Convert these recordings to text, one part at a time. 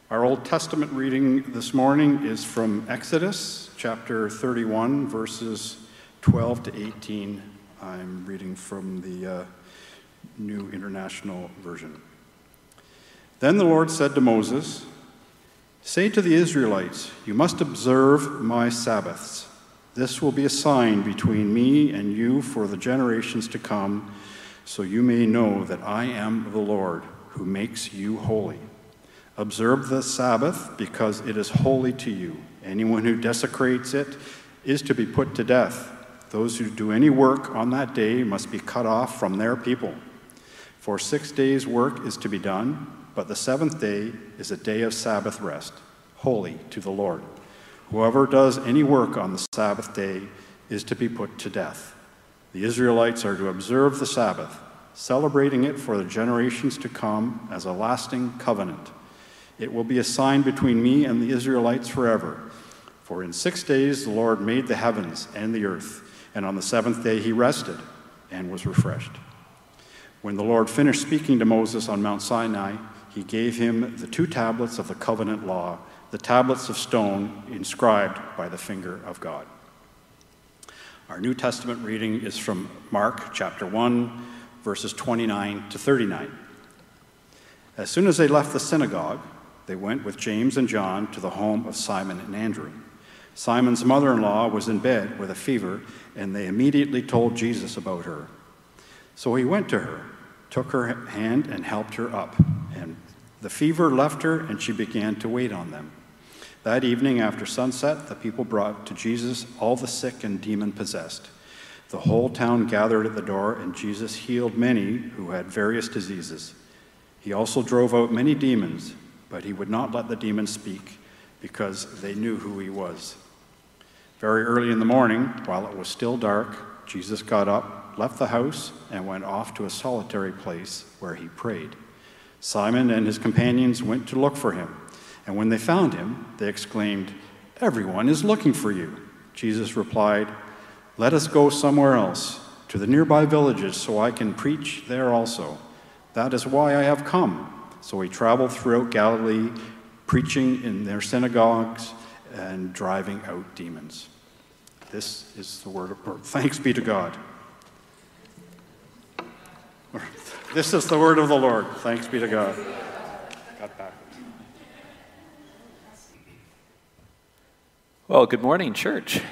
Our Old Testament reading this morning is from Exodus chapter 31, verses 12 to 18. I'm reading from the New International Version. Then the Lord said to Moses, "Say to the Israelites, you must observe my Sabbaths. This will be a sign between me and you for the generations to come, so you may know that I am the Lord who makes you holy. Observe the Sabbath because it is holy to you. Anyone who desecrates it is to be put to death. Those who do any work on that day must be cut off from their people. For 6 days' work is to be done, but the seventh day is a day of Sabbath rest, holy to the Lord. Whoever does any work on the Sabbath day is to be put to death. The Israelites are to observe the Sabbath, celebrating it for the generations to come as a lasting covenant. It will be a sign between me and the Israelites forever. For in 6 days the Lord made the heavens and the earth, and on the seventh day he rested and was refreshed." When the Lord finished speaking to Moses on Mount Sinai, he gave him the 2 tablets of the covenant law, the tablets of stone inscribed by the finger of God. Our New Testament reading is from Mark chapter 1, verses 29 to 39. As soon as they left the synagogue, they went with James and John to the home of Simon and Andrew. Simon's mother-in-law was in bed with a fever, and they immediately told Jesus about her. So he went to her, took her hand, and helped her up. And the fever left her, and she began to wait on them. That evening after sunset, the people brought to Jesus all the sick and demon-possessed. The whole town gathered at the door, and Jesus healed many who had various diseases. He also drove out many demons, but he would not let the demons speak because they knew who he was. Very early in the morning, while it was still dark, Jesus got up, left the house, and went off to a solitary place where he prayed. Simon and his companions went to look for him, and when they found him, they exclaimed, "Everyone is looking for you." Jesus replied, "Let us go somewhere else, to the nearby villages, so I can preach there also. That is why I have come." So he traveled throughout Galilee, preaching in their synagogues and driving out demons. This is the word of God. Thanks be to God. This is the word of the Lord. Thanks be to God. Got backwards. Well, good morning, church.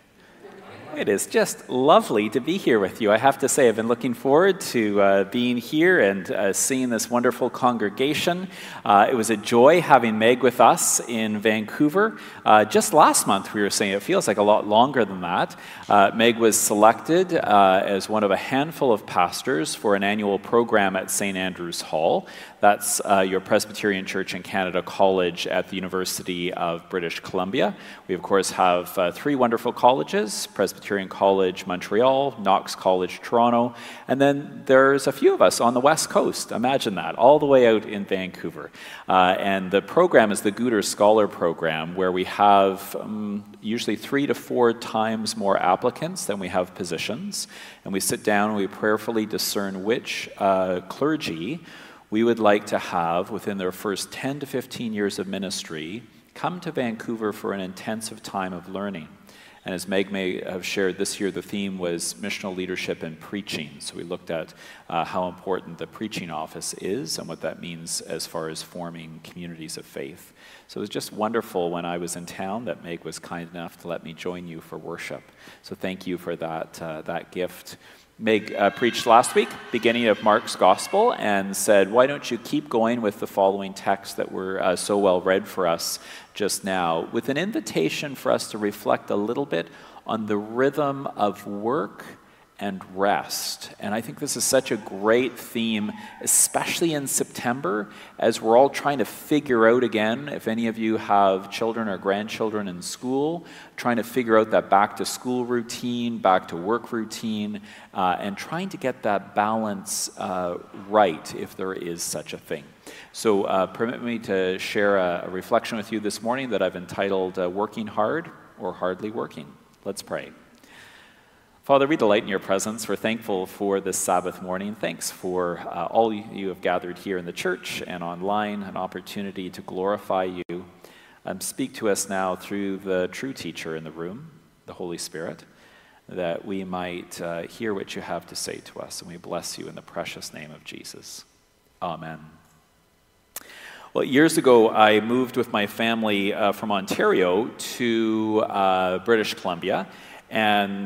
It is just lovely to be here with you. I have to say, I've been looking forward to being here and seeing this wonderful congregation. It was a joy having Meg with us in Vancouver. Just last month, we were saying, it feels like a lot longer than that. Meg was selected as one of a handful of pastors for an annual program at St. Andrew's Hall. That's your Presbyterian Church in Canada College at the University of British Columbia. We, of course, have 3 wonderful colleges: Presbyterian College Montreal, Knox College Toronto, and then there's a few of us on the West Coast. Imagine that, all the way out in Vancouver. And the program is the Gooder Scholar Program, where we have usually 3 to 4 times more applicants than we have positions. And we sit down and we prayerfully discern which clergy we would like to have within their first 10 to 15 years of ministry come to Vancouver for an intensive time of learning. And as Meg may have shared, this year the theme was missional leadership and preaching. So we looked at how important the preaching office is and what that means as far as forming communities of faith. So it was just wonderful when I was in town that Meg was kind enough to let me join you for worship. So thank you for that gift. Meg preached last week, beginning of Mark's Gospel, and said, why don't you keep going with the following texts that were so well read for us just now, with an invitation for us to reflect a little bit on the rhythm of work and rest. And I think this is such a great theme, especially in September, as we're all trying to figure out again, if any of you have children or grandchildren in school, trying to figure out that back to school routine, back to work routine, and trying to get that balance right, if there is such a thing. So permit me to share a reflection with you this morning that I've entitled Working Hard or Hardly Working. Let's pray. Father, we delight in your presence. We're thankful for this Sabbath morning. Thanks for all you have gathered here in the church and online, an opportunity to glorify you. Speak to us now through the true teacher in the room, the Holy Spirit, that we might hear what you have to say to us, and we bless you in the precious name of Jesus. Amen. Well, years ago, I moved with my family from Ontario to British Columbia. And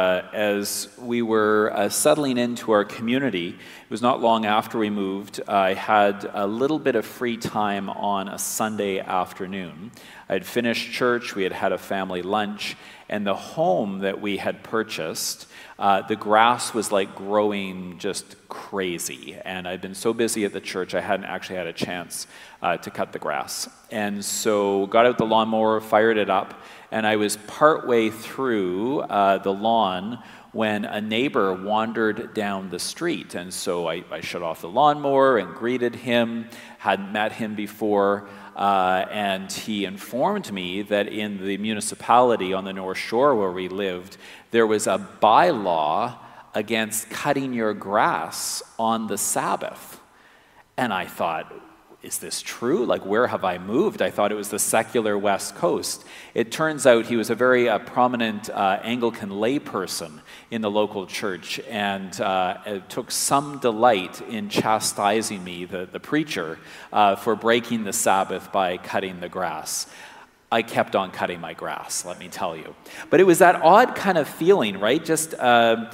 as we were settling into our community, it was not long after we moved, I had a little bit of free time on a Sunday afternoon. I had finished church, we had had a family lunch, and the home that we had purchased, the grass was like growing just crazy. And I'd been so busy at the church, I hadn't actually had a chance to cut the grass. And so got out the lawnmower, fired it up, and I was partway through the lawn when a neighbor wandered down the street. And so I shut off the lawnmower and greeted him, hadn't met him before, and he informed me that in the municipality on the North Shore where we lived, there was a bylaw against cutting your grass on the Sabbath. And I thought, is this true? Like, where have I moved? I thought it was the secular West Coast. It turns out he was a very prominent Anglican layperson in the local church, and it took some delight in chastising me, the preacher, for breaking the Sabbath by cutting the grass. I kept on cutting my grass, let me tell you. But it was that odd kind of feeling, right? Just to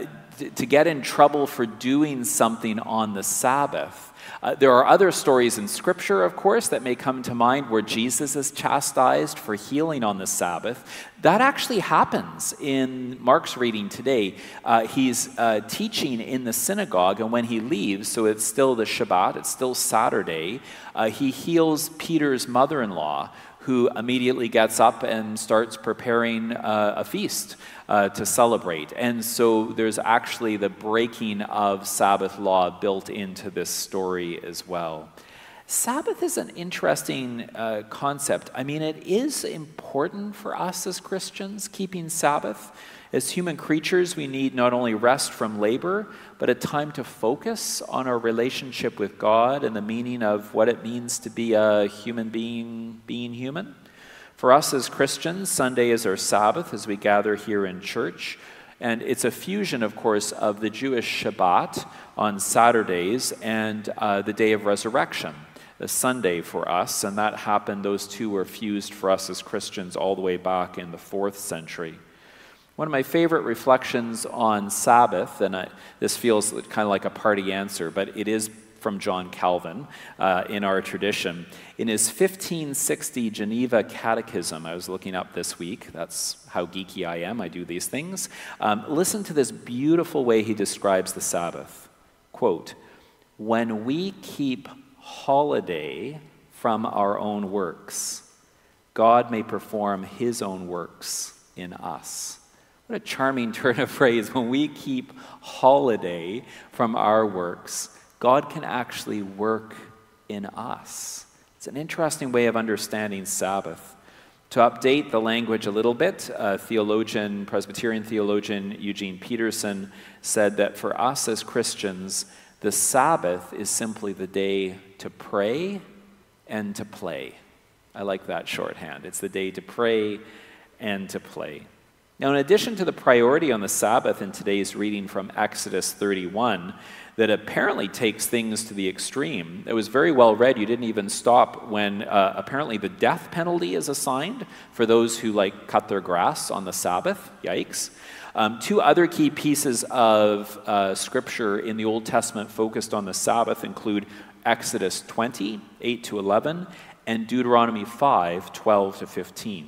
get in trouble for doing something on the Sabbath. There are other stories in Scripture, of course, that may come to mind where Jesus is chastised for healing on the Sabbath. That actually happens in Mark's reading today. He's teaching in the synagogue, and when he leaves, so it's still the Shabbat, it's still Saturday, he heals Peter's mother-in-law, who immediately gets up and starts preparing a feast to celebrate. And so there's actually the breaking of Sabbath law built into this story as well. Sabbath is an interesting concept. I mean, it is important for us as Christians, keeping Sabbath. As human creatures, we need not only rest from labor, but a time to focus on our relationship with God and the meaning of what it means to be a human being human. For us as Christians, Sunday is our Sabbath as we gather here in church. And it's a fusion, of course, of the Jewish Shabbat on Saturdays and the day of resurrection, the Sunday for us. And that happened, those two were fused for us as Christians all the way back in the 4th century. One of my favorite reflections on Sabbath, and this feels kind of like a party answer, but it is from John Calvin in our tradition. In his 1560 Geneva Catechism, I was looking up this week, that's how geeky I am, I do these things. Listen to this beautiful way he describes the Sabbath. Quote, "When we keep holiday from our own works, God may perform his own works in us." What a charming turn of phrase. When we keep holiday from our works, God can actually work in us. It's an interesting way of understanding Sabbath. To update the language a little bit, Presbyterian theologian Eugene Peterson said that for us as Christians, the Sabbath is simply the day to pray and to play. I like that shorthand. It's the day to pray and to play. Now, in addition to the priority on the Sabbath in today's reading from Exodus 31, that apparently takes things to the extreme. It was very well read. You didn't even stop when apparently the death penalty is assigned for those who cut their grass on the Sabbath. Yikes. Two other key pieces of scripture in the Old Testament focused on the Sabbath include Exodus 20, 8-11, and Deuteronomy 5, 12-15.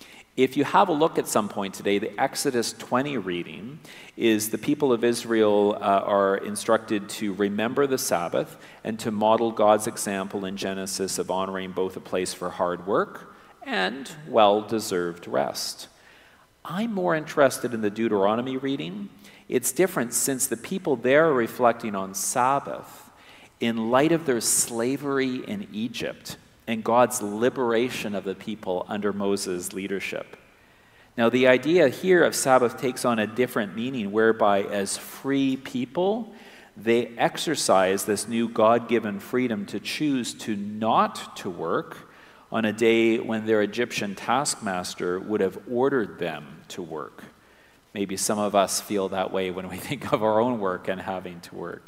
If you have a look at some point today, the Exodus 20 reading is the people of Israel are instructed to remember the Sabbath and to model God's example in Genesis of honoring both a place for hard work and well-deserved rest. I'm more interested in the Deuteronomy reading. It's different since the people there are reflecting on Sabbath in light of their slavery in Egypt and God's liberation of the people under Moses' leadership. Now, the idea here of Sabbath takes on a different meaning, whereby as free people, they exercise this new God-given freedom to choose to not to work on a day when their Egyptian taskmaster would have ordered them to work. Maybe some of us feel that way when we think of our own work and having to work.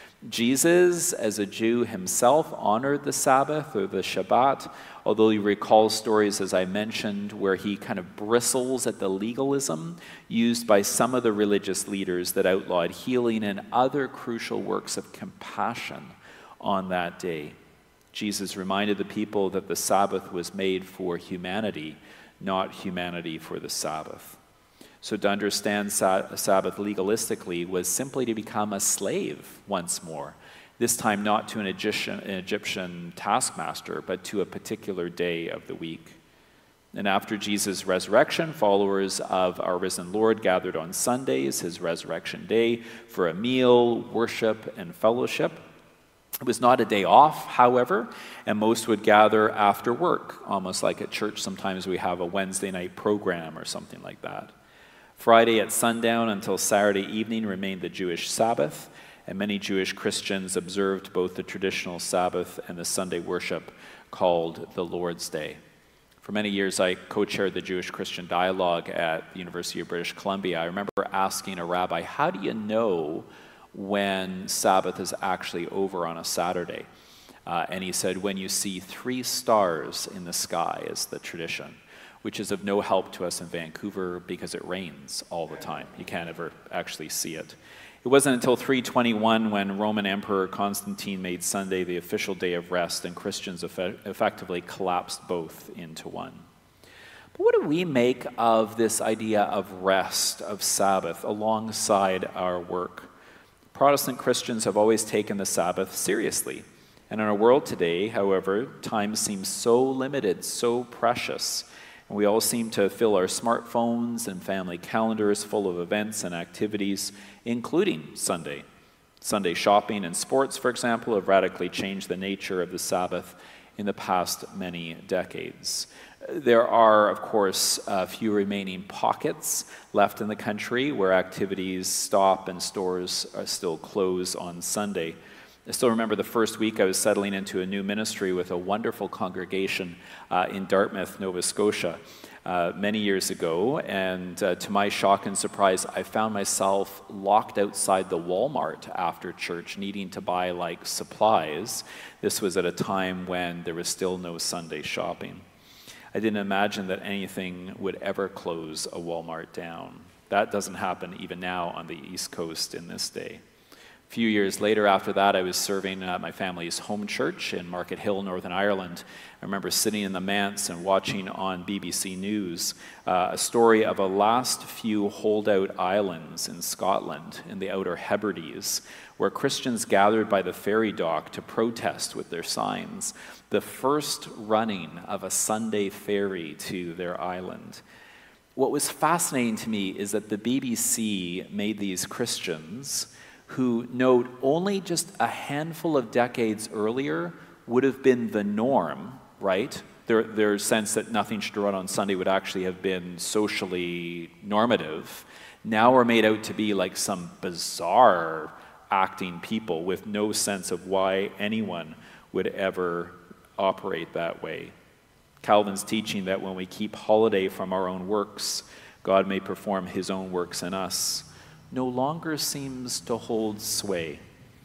Jesus, as a Jew himself, honored the Sabbath or the Shabbat, although you recall stories, as I mentioned, where he kind of bristles at the legalism used by some of the religious leaders that outlawed healing and other crucial works of compassion on that day. Jesus reminded the people that the Sabbath was made for humanity, not humanity for the Sabbath. So to understand Sabbath legalistically was simply to become a slave once more, this time not to an Egyptian taskmaster, but to a particular day of the week. And after Jesus' resurrection, followers of our risen Lord gathered on Sundays, his resurrection day, for a meal, worship, and fellowship. It was not a day off, however, and most would gather after work, almost like at church. Sometimes we have a Wednesday night program or something like that. Friday at sundown until Saturday evening remained the Jewish Sabbath, and many Jewish Christians observed both the traditional Sabbath and the Sunday worship called the Lord's Day. For many years, I co-chaired the Jewish Christian Dialogue at the University of British Columbia. I remember asking a rabbi, how do you know when Sabbath is actually over on a Saturday? And he said, when you see 3 stars in the sky is the tradition, which is of no help to us in Vancouver because it rains all the time. You can't ever actually see it. It wasn't until 321 when Roman Emperor Constantine made Sunday the official day of rest, and Christians effectively collapsed both into one. But what do we make of this idea of rest, of Sabbath, alongside our work? Protestant Christians have always taken the Sabbath seriously. And in our world today, however, time seems so limited, so precious. And we all seem to fill our smartphones and family calendars full of events and activities, including Sunday. Sunday shopping and sports, for example, have radically changed the nature of the Sabbath in the past many decades. There are, of course, a few remaining pockets left in the country where activities stop and stores are still close on Sunday. I still remember the first week I was settling into a new ministry with a wonderful congregation in Dartmouth, Nova Scotia, many years ago, and to my shock and surprise, I found myself locked outside the Walmart after church, needing to buy like supplies. This was at a time when there was still no Sunday shopping. I didn't imagine that anything would ever close a Walmart down. That doesn't happen even now on the East Coast in this day. A few years later after that, I was serving my family's home church in Market Hill, Northern Ireland. I remember sitting in the manse and watching on BBC News a story of a last few holdout islands in Scotland in the Outer Hebrides, where Christians gathered by the ferry dock to protest with their signs the first running of a Sunday ferry to their island. What was fascinating to me is that the BBC made these Christians who, note, only just a handful of decades earlier would have been the norm, right? Their sense that nothing should run on Sunday would actually have been socially normative, now are made out to be like some bizarre acting people with no sense of why anyone would ever operate that way. Calvin's teaching that when we keep holiday from our own works, God may perform his own works in us, no longer seems to hold sway.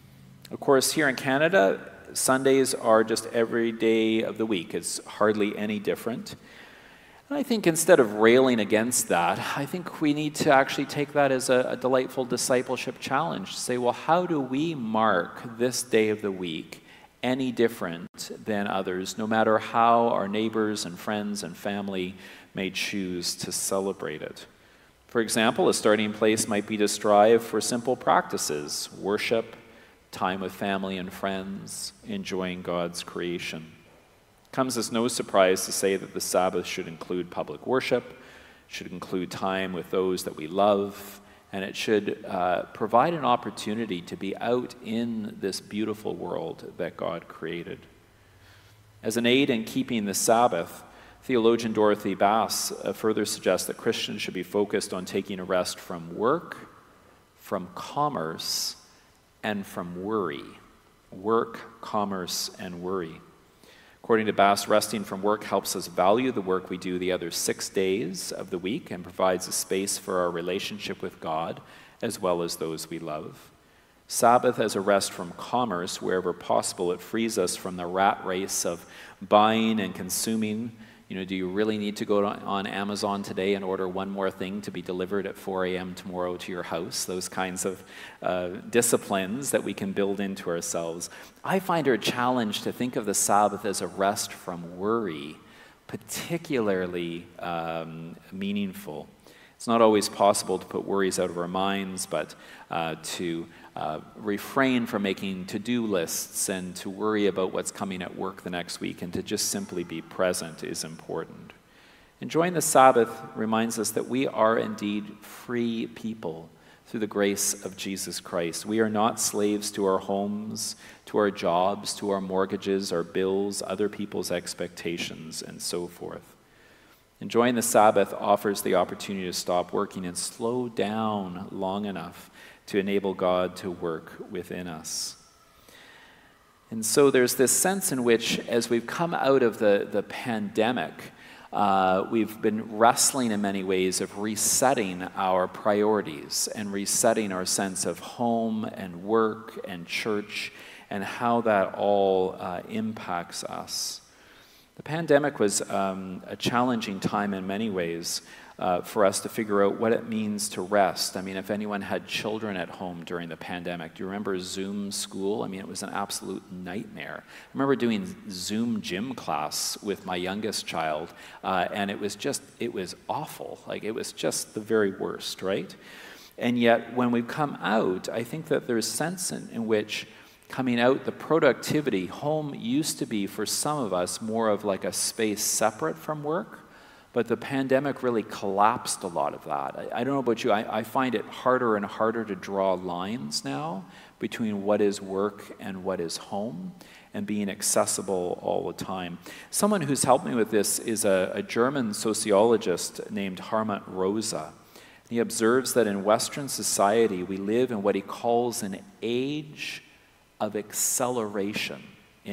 Of course, here in Canada, Sundays are just every day of the week. It's hardly any different. And I think instead of railing against that, I think we need to actually take that as a delightful discipleship challenge to say, well, how do we mark this day of the week any different than others, no matter how our neighbors and friends and family may choose to celebrate it? For example, a starting place might be to strive for simple practices: worship, time with family and friends, enjoying God's creation. It comes as no surprise to say that the Sabbath should include public worship, should include time with those that we love, and it should provide an opportunity to be out in this beautiful world that God created. As an aid in keeping the Sabbath, Theologian Dorothy Bass further suggests that Christians should be focused on taking a rest from work, from commerce, and from worry. Work, commerce, and worry. According to Bass, resting from work helps us value the work we do the other 6 days of the week and provides a space for our relationship with God as well as those we love. Sabbath as a rest from commerce, wherever possible, it frees us from the rat race of buying and consuming. Do you really need to go on Amazon today and order one more thing to be delivered at 4 a.m. tomorrow to your house? Those kinds of disciplines that we can build into ourselves. I find it a challenge to think of the Sabbath as a rest from worry, particularly meaningful. It's not always possible to put worries out of our minds, but to refrain from making to-do lists and to worry about what's coming at work the next week, and to just simply be present is important. Enjoying the Sabbath reminds us that we are indeed free people through the grace of Jesus Christ. We are not slaves to our homes, to our jobs, to our mortgages, our bills, other people's expectations, and so forth. Enjoying the Sabbath offers the opportunity to stop working and slow down long enough to enable God to work within us. And so there's this sense in which, as we've come out of the pandemic, we've been wrestling in many ways of resetting our priorities and resetting our sense of home and work and church and how that all impacts us. The pandemic was a challenging time in many ways for us to figure out what it means to rest. I mean, if anyone had children at home during the pandemic, do you remember Zoom school? I mean, it was an absolute nightmare. I remember doing Zoom gym class with my youngest child, and it was awful. Like, it was just the very worst, right? And yet, when we come out, I think that there's a sense in which coming out, the productivity, home used to be for some of us more of like a space separate from work, but the pandemic really collapsed a lot of that. I don't know about you, I find it harder and harder to draw lines now between what is work and what is home, and being accessible all the time. Someone who's helped me with this is a German sociologist named Hartmut Rosa. He observes that in Western society, we live in what he calls an age of acceleration,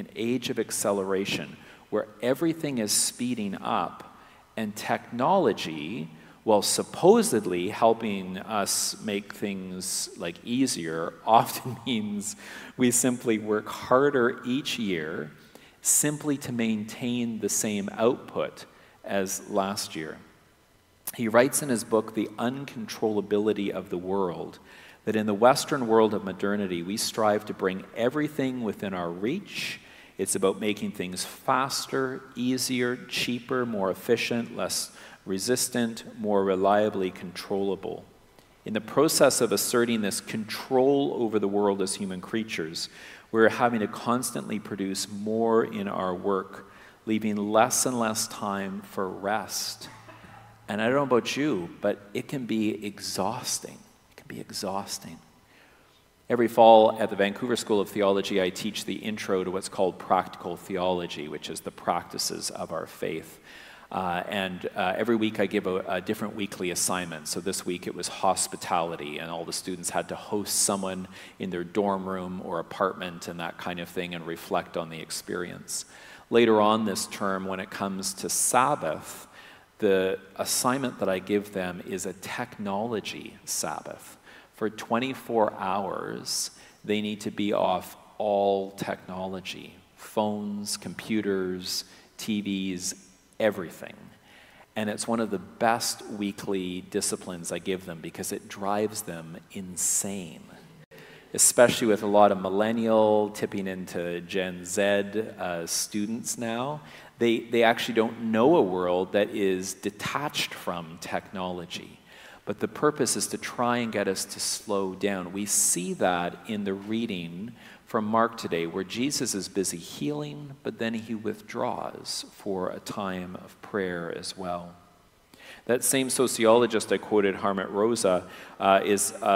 where everything is speeding up, and technology, while supposedly helping us make things like easier, often means we simply work harder each year simply to maintain the same output as last year. He writes in his book, The Uncontrollability of the World, that in the Western world of modernity, we strive to bring everything within our reach. It's about making things faster, easier, cheaper, more efficient, less resistant, more reliably controllable. In the process of asserting this control over the world as human creatures, we're having to constantly produce more in our work, leaving less and less time for rest. And I don't know about you, but it can be exhausting. Every fall at the Vancouver School of Theology, I teach the intro to what's called practical theology, which is the practices of our faith. Every week I give a different weekly assignment. So this week it was hospitality, and all the students had to host someone in their dorm room or apartment and that kind of thing, and reflect on the experience. Later on this term, when it comes to Sabbath, the assignment that I give them is a technology Sabbath. For 24 hours, they need to be off all technology, phones, computers, TVs, everything. And it's one of the best weekly disciplines I give them because it drives them insane, especially with a lot of millennial tipping into Gen Z students now. They actually don't know a world that is detached from technology. But the purpose is to try and get us to slow down. We see that in the reading from Mark today, where Jesus is busy healing, but then he withdraws for a time of prayer as well. That same sociologist I quoted, Hartmut Rosa, is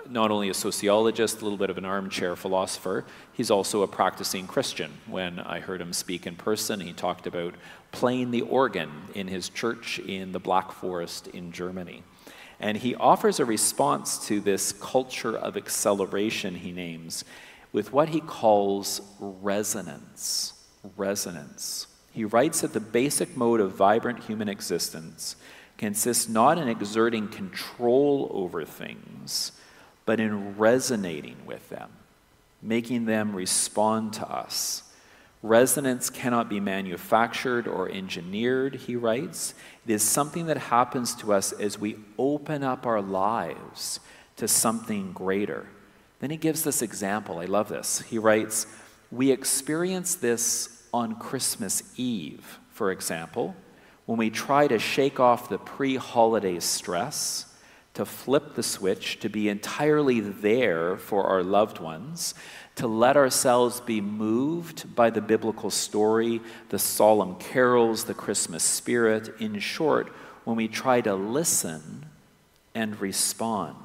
not only a sociologist, a little bit of an armchair philosopher, he's also a practicing Christian. When I heard him speak in person, he talked about playing the organ in his church in the Black Forest in Germany. And he offers a response to this culture of acceleration he names with what he calls resonance. Resonance. He writes that the basic mode of vibrant human existence consists not in exerting control over things, but in resonating with them, making them respond to us. Resonance cannot be manufactured or engineered, he writes. It is something that happens to us as we open up our lives to something greater. Then he gives this example. I love this. He writes, we experience this on Christmas Eve, for example, when we try to shake off the pre-holiday stress, to flip the switch, to be entirely there for our loved ones, to let ourselves be moved by the biblical story, the solemn carols, the Christmas spirit. In short, when we try to listen and respond.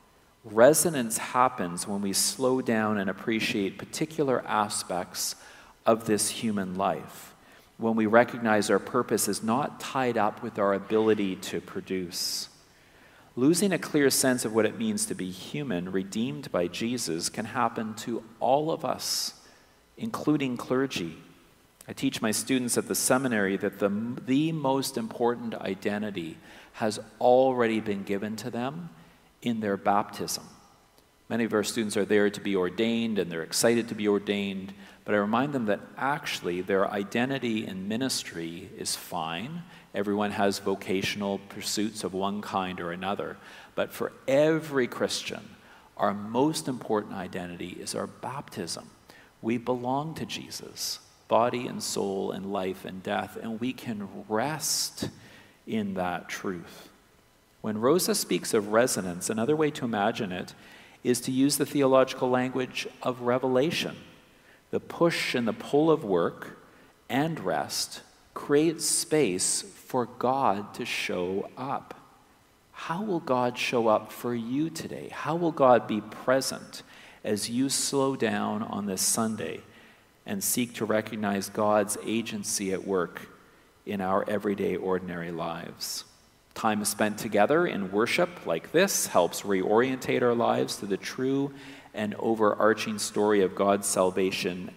Resonance happens when we slow down and appreciate particular aspects of this human life, when we recognize our purpose is not tied up with our ability to produce. Losing a clear sense of what it means to be human, redeemed by Jesus, can happen to all of us, including clergy. I teach my students at the seminary that the most important identity has already been given to them in their baptism. Many of our students are there to be ordained, and they're excited to be ordained, but I remind them that actually their identity in ministry is fine. Everyone has vocational pursuits of one kind or another. But for every Christian, our most important identity is our baptism. We belong to Jesus, body and soul and life and death, and we can rest in that truth. When Rosa speaks of resonance, another way to imagine it is to use the theological language of revelation. The push and the pull of work and rest creates space for God to show up. How will God show up for you today? How will God be present as you slow down on this Sunday and seek to recognize God's agency at work in our everyday, ordinary lives? Time spent together in worship like this helps reorientate our lives to the true and overarching story of God's salvation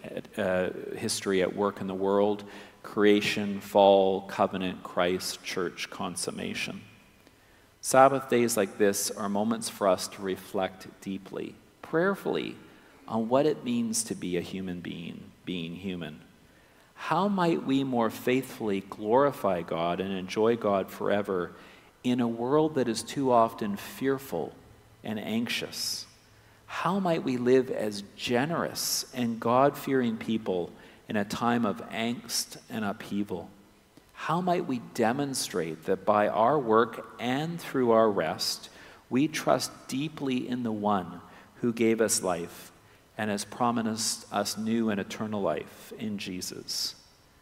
history at work in the world: creation, fall, covenant, Christ, church, consummation. Sabbath days like this are moments for us to reflect deeply, prayerfully, on what it means to be a human being human. How might we more faithfully glorify God and enjoy God forever in a world that is too often fearful and anxious? How might we live as generous and God-fearing people in a time of angst and upheaval? How might we demonstrate that by our work and through our rest, we trust deeply in the one who gave us life and has promised us new and eternal life in Jesus?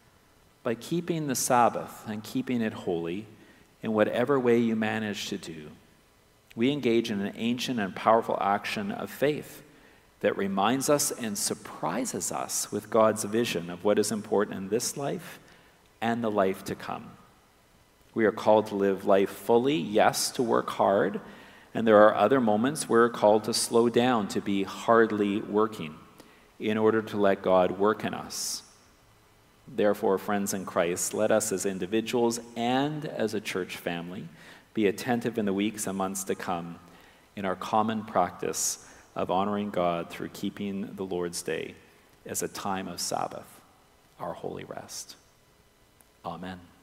By keeping the Sabbath and keeping it holy, in whatever way you manage to do, we engage in an ancient and powerful action of faith that reminds us and surprises us with God's vision of what is important in this life and the life to come. We are called to live life fully, yes, to work hard, and there are other moments where we're called to slow down, to be hardly working, in order to let God work in us. Therefore, friends in Christ, let us as individuals and as a church family be attentive in the weeks and months to come in our common practice of honoring God through keeping the Lord's Day as a time of Sabbath, our holy rest. Amen.